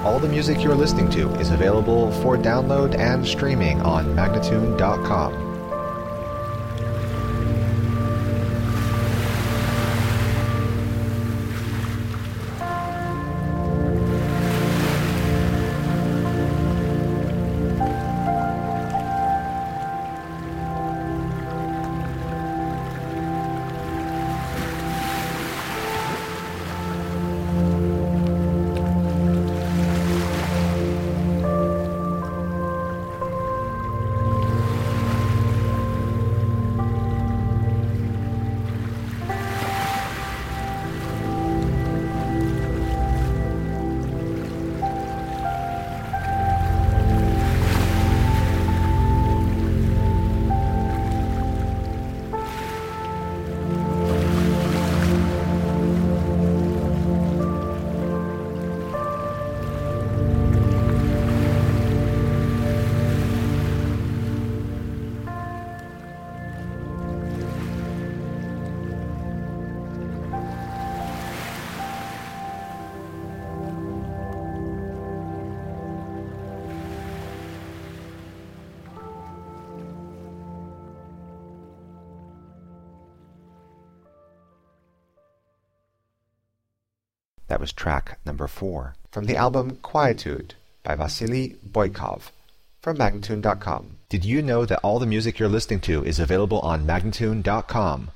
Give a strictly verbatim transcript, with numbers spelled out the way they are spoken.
All the music you're listening to is available for download and streaming on Magnatune dot com. That was track number four from the album Quietude by Vasily Boykov from Magnatune dot com. Did you know that all the music you're listening to is available on Magnatune dot com?